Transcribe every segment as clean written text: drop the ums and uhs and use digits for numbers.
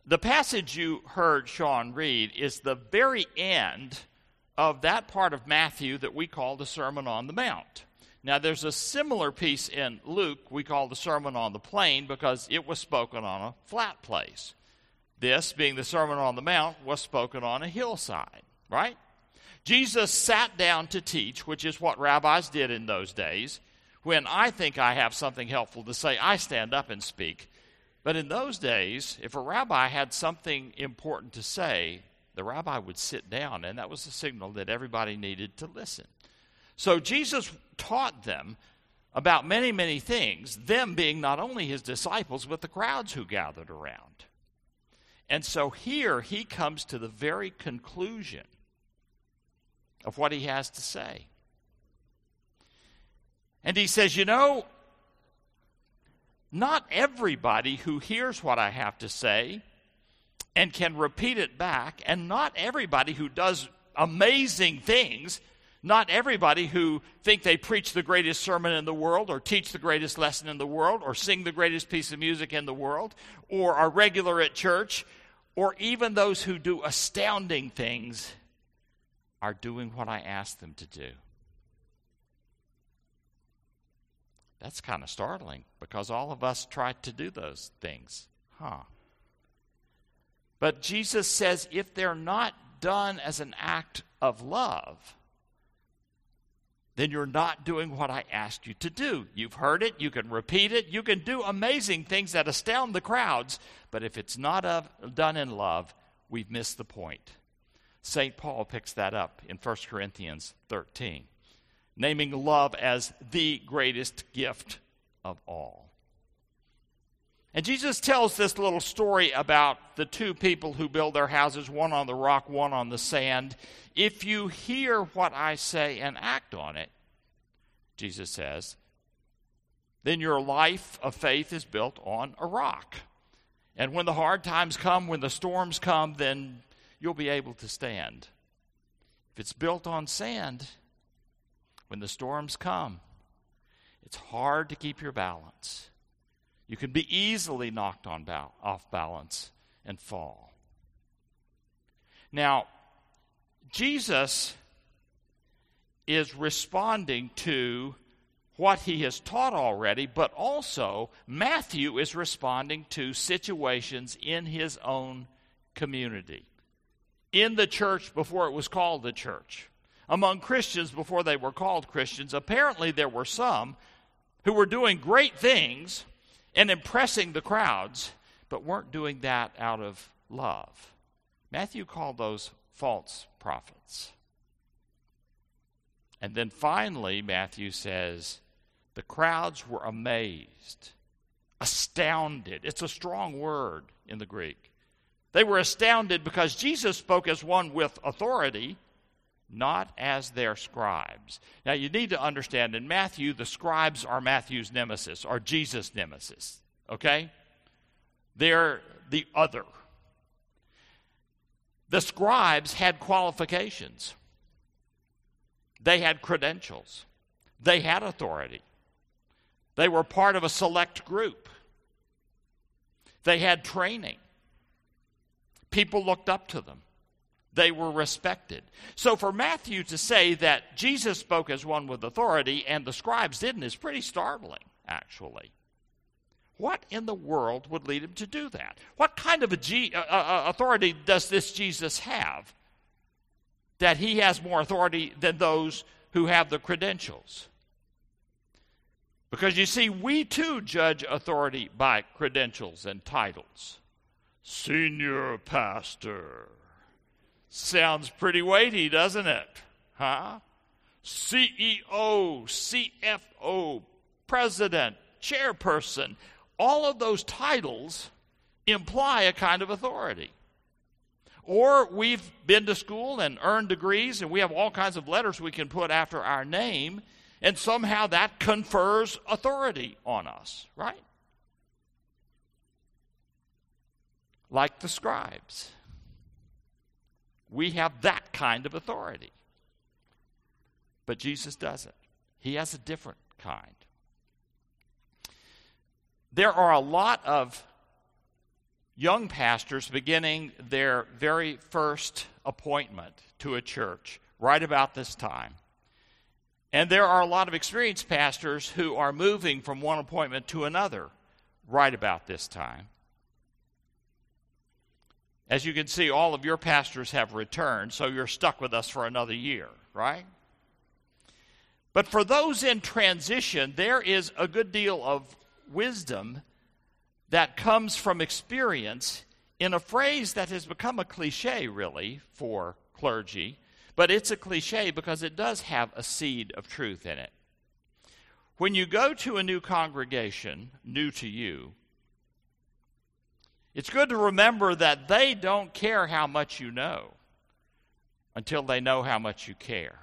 The passage you heard Sean read is the very end of that part of Matthew that we call the Sermon on the Mount. Now, there's a similar piece in Luke we call the Sermon on the Plain because it was spoken on a flat place. This, being the Sermon on the Mount, was spoken on a hillside, right? Jesus sat down to teach, which is what rabbis did in those days. When I think I have something helpful to say, I stand up and speak. But in those days, if a rabbi had something important to say, the rabbi would sit down, and that was a signal that everybody needed to listen. So Jesus taught them about many, many things, them being not only his disciples, but the crowds who gathered around. And so here he comes to the very conclusion of what he has to say. And he says, not everybody who hears what I have to say and can repeat it back, and not everybody who does amazing things, not everybody who think they preach the greatest sermon in the world or teach the greatest lesson in the world or sing the greatest piece of music in the world or are regular at church, or even those who do astounding things are doing what I ask them to do. That's kind of startling because all of us try to do those things. But Jesus says if they're not done as an act of love, then you're not doing what I asked you to do. You've heard it, you can repeat it, you can do amazing things that astound the crowds, but if it's not done in love, we've missed the point. St. Paul picks that up in 1 Corinthians 13. Naming love as the greatest gift of all. And Jesus tells this little story about the two people who build their houses, one on the rock, one on the sand. If you hear what I say and act on it, Jesus says, then your life of faith is built on a rock. And when the hard times come, when the storms come, then you'll be able to stand. If it's built on sand, when the storms come, it's hard to keep your balance. You can be easily knocked off balance and fall. Now, Jesus is responding to what he has taught already, but also Matthew is responding to situations in his own community. In the church before it was called the church. Among Christians before they were called Christians, apparently there were some who were doing great things and impressing the crowds, but weren't doing that out of love. Matthew called those false prophets. And then finally, Matthew says, the crowds were amazed, astounded. It's a strong word in the Greek. They were astounded because Jesus spoke as one with authority, not as their scribes. Now, you need to understand, in Matthew, the scribes are Matthew's nemesis, or Jesus' nemesis, okay? They're the other. The scribes had qualifications. They had credentials. They had authority. They were part of a select group. They had training. People looked up to them. They were respected. So for Matthew to say that Jesus spoke as one with authority and the scribes didn't is pretty startling, actually. What in the world would lead him to do that? What kind of authority does this Jesus have that he has more authority than those who have the credentials? Because you see, we too judge authority by credentials and titles. Senior pastor. Sounds pretty weighty, doesn't it? CEO, CFO, president, chairperson. All of those titles imply a kind of authority. Or we've been to school and earned degrees, and we have all kinds of letters we can put after our name, and somehow that confers authority on us, right? Like the scribes. We have that kind of authority. But Jesus doesn't. He has a different kind. There are a lot of young pastors beginning their very first appointment to a church right about this time. And there are a lot of experienced pastors who are moving from one appointment to another right about this time. As you can see, all of your pastors have returned, so you're stuck with us for another year, right? But for those in transition, there is a good deal of wisdom that comes from experience in a phrase that has become a cliche, really, for clergy. But it's a cliche because it does have a seed of truth in it. When you go to a new congregation, new to you, it's good to remember that they don't care how much you know until they know how much you care.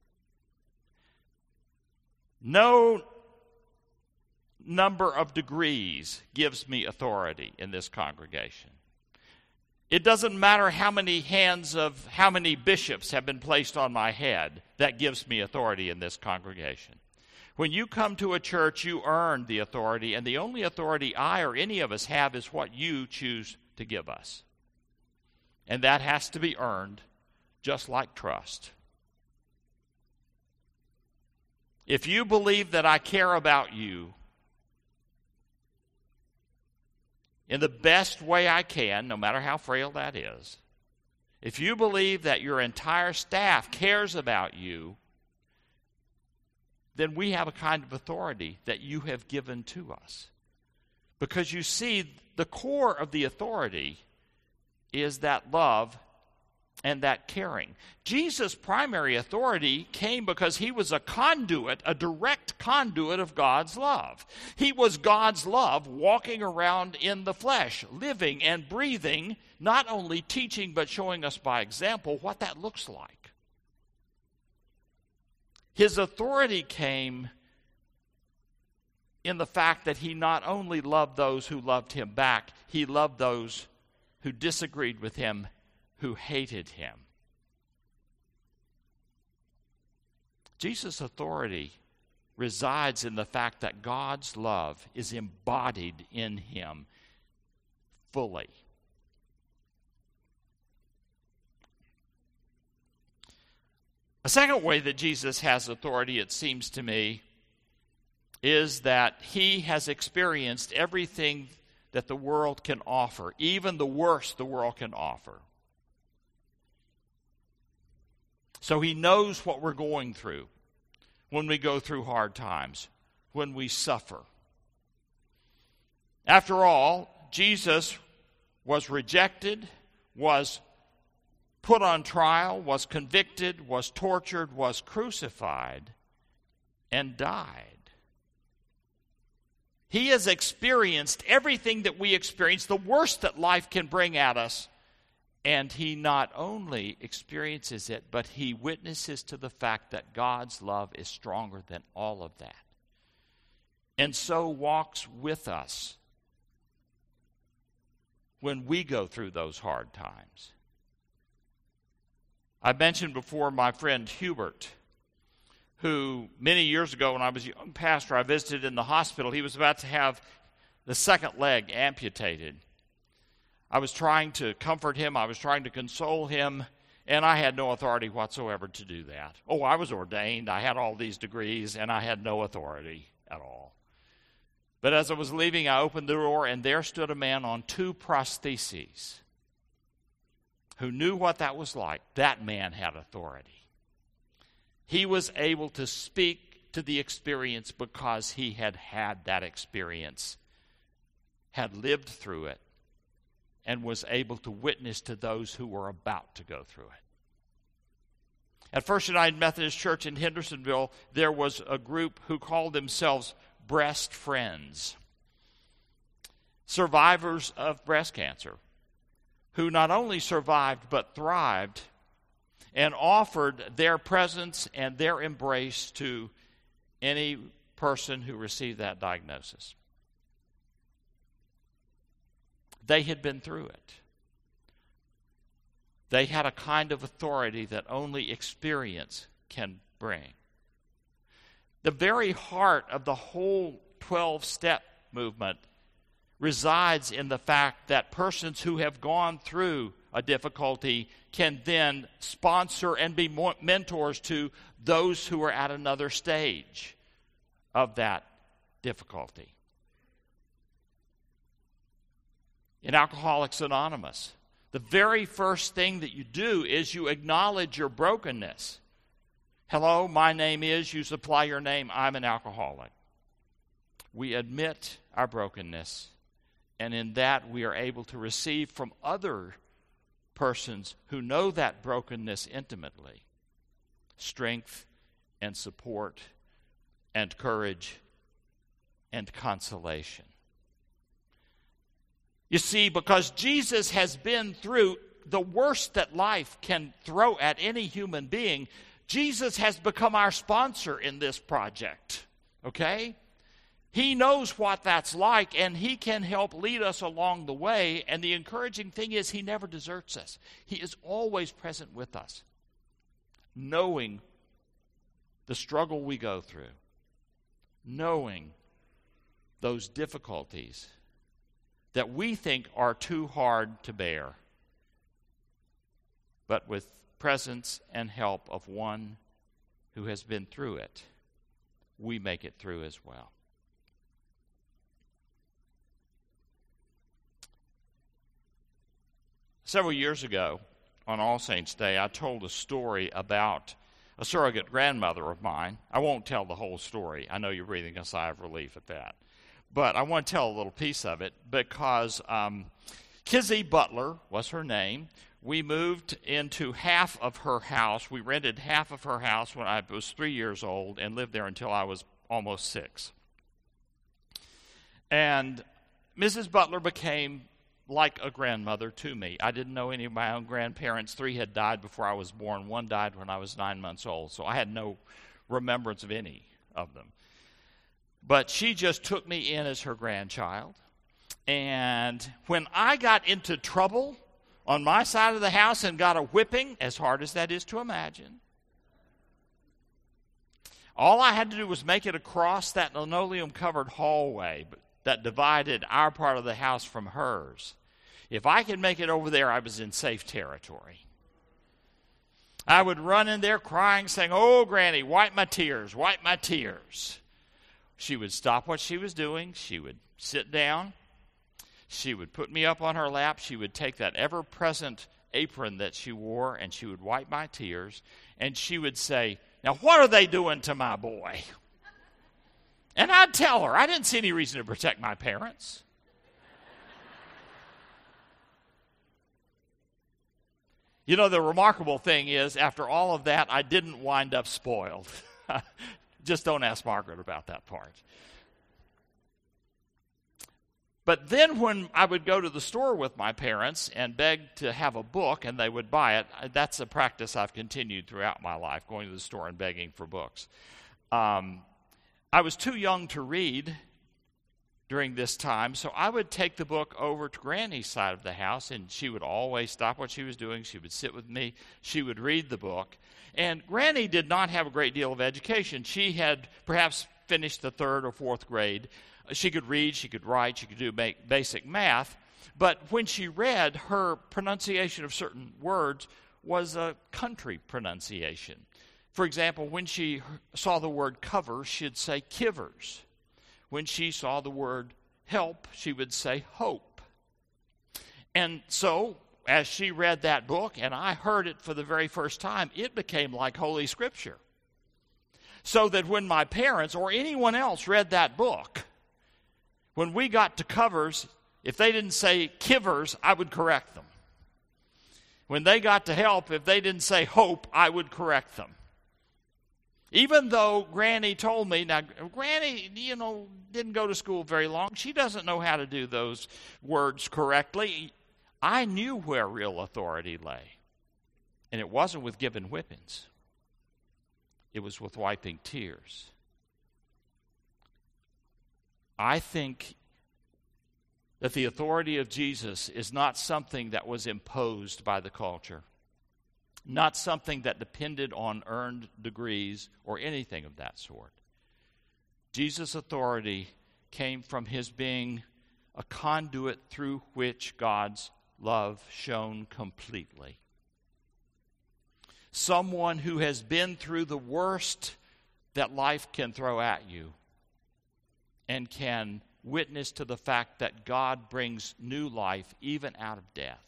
No number of degrees gives me authority in this congregation. It doesn't matter how many bishops have been placed on my head. That gives me authority in this congregation. When you come to a church, you earn the authority, and the only authority I or any of us have is what you choose to give us. And that has to be earned, just like trust. If you believe that I care about you in the best way I can, no matter how frail that is, if you believe that your entire staff cares about you, then we have a kind of authority that you have given to us. Because you see, the core of the authority is that love and that caring. Jesus' primary authority came because he was a conduit, a direct conduit of God's love. He was God's love walking around in the flesh, living and breathing, not only teaching but showing us by example what that looks like. His authority came in the fact that he not only loved those who loved him back, he loved those who disagreed with him, who hated him. Jesus' authority resides in the fact that God's love is embodied in him fully. A second way that Jesus has authority, it seems to me, is that he has experienced everything that the world can offer, even the worst the world can offer. So he knows what we're going through when we go through hard times, when we suffer. After all, Jesus was rejected, was put on trial, was convicted, was tortured, was crucified, and died. He has experienced everything that we experience, the worst that life can bring at us, and he not only experiences it, but he witnesses to the fact that God's love is stronger than all of that, and so walks with us when we go through those hard times. I mentioned before my friend Hubert, who many years ago when I was a young pastor, I visited in the hospital. He was about to have the second leg amputated. I was trying to comfort him. I was trying to console him, and I had no authority whatsoever to do that. Oh, I was ordained. I had all these degrees, and I had no authority at all. But as I was leaving, I opened the door, and there stood a man on 2 prostheses who knew what that was like. That man had authority. He was able to speak to the experience because he had had that experience, had lived through it, and was able to witness to those who were about to go through it. At First United Methodist Church in Hendersonville, there was a group who called themselves Breast Friends, survivors of breast cancer, who not only survived but thrived and offered their presence and their embrace to any person who received that diagnosis. They had been through it. They had a kind of authority that only experience can bring. The very heart of the whole 12-step movement resides in the fact that persons who have gone through a difficulty can then sponsor and be mentors to those who are at another stage of that difficulty. In Alcoholics Anonymous, the very first thing that you do is you acknowledge your brokenness. Hello, my name is, you supply your name, I'm an alcoholic. We admit our brokenness, and in that we are able to receive from other persons who know that brokenness intimately strength and support and courage and consolation. You see, because Jesus has been through the worst that life can throw at any human being, Jesus has become our sponsor in this project, okay? He knows what that's like, and he can help lead us along the way. And the encouraging thing is he never deserts us. He is always present with us, knowing the struggle we go through, knowing those difficulties that we think are too hard to bear, but with presence and help of one who has been through it, we make it through as well. Several years ago, on All Saints' Day, I told a story about a surrogate grandmother of mine. I won't tell the whole story. I know you're breathing a sigh of relief at that. But I want to tell a little piece of it because Kizzy Butler was her name. We moved into half of her house. We rented half of her house when I was 3 years old and lived there until I was almost 6. And Mrs. Butler became like a grandmother to me. I didn't know any of my own grandparents. 3 had died before I was born. 1 died when I was 9 months old. So I had no remembrance of any of them. But she just took me in as her grandchild. And when I got into trouble on my side of the house and got a whipping, as hard as that is to imagine, all I had to do was make it across that linoleum-covered hallway that divided our part of the house from hers. If I could make it over there, I was in safe territory. I would run in there crying, saying, "Oh, Granny, wipe my tears, wipe my tears." She would stop what she was doing. She would sit down. She would put me up on her lap. She would take that ever-present apron that she wore, and she would wipe my tears. And she would say, "Now, what are they doing to my boy?" And I'd tell her, I didn't see any reason to protect my parents. You know, the remarkable thing is, after all of that, I didn't wind up spoiled. Just don't ask Margaret about that part. But then when I would go to the store with my parents and beg to have a book and they would buy it, that's a practice I've continued throughout my life, going to the store and begging for books. I was too young to read during this time, so I would take the book over to Granny's side of the house, and she would always stop what she was doing. She would sit with me. She would read the book. And Granny did not have a great deal of education. She had perhaps finished the 3rd or 4th grade. She could read, she could write, she could do basic math. But when she read, her pronunciation of certain words was a country pronunciation. For example, when she saw the word cover, she'd say kivers. When she saw the word help, she would say hope. And so, as she read that book, and I heard it for the very first time, it became like Holy Scripture. So that when my parents or anyone else read that book, when we got to covers, if they didn't say kivers, I would correct them. When they got to help, if they didn't say hope, I would correct them. Even though Granny told me, now Granny, didn't go to school very long. She doesn't know how to do those words correctly. I knew where real authority lay. And it wasn't with giving whippings. It was with wiping tears. I think that the authority of Jesus is not something that was imposed by the culture. Not something that depended on earned degrees or anything of that sort. Jesus' authority came from his being a conduit through which God's love shone completely. Someone who has been through the worst that life can throw at you and can witness to the fact that God brings new life even out of death,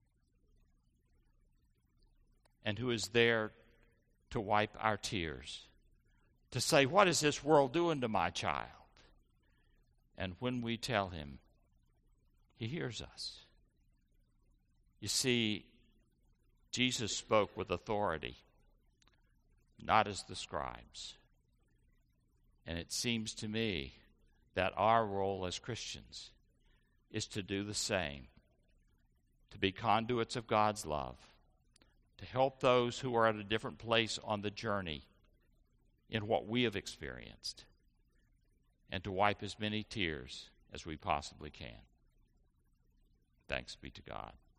and who is there to wipe our tears, to say, "What is this world doing to my child?" And when we tell him, he hears us. You see, Jesus spoke with authority, not as the scribes. And it seems to me that our role as Christians is to do the same, to be conduits of God's love, to help those who are at a different place on the journey in what we have experienced, and to wipe as many tears as we possibly can. Thanks be to God.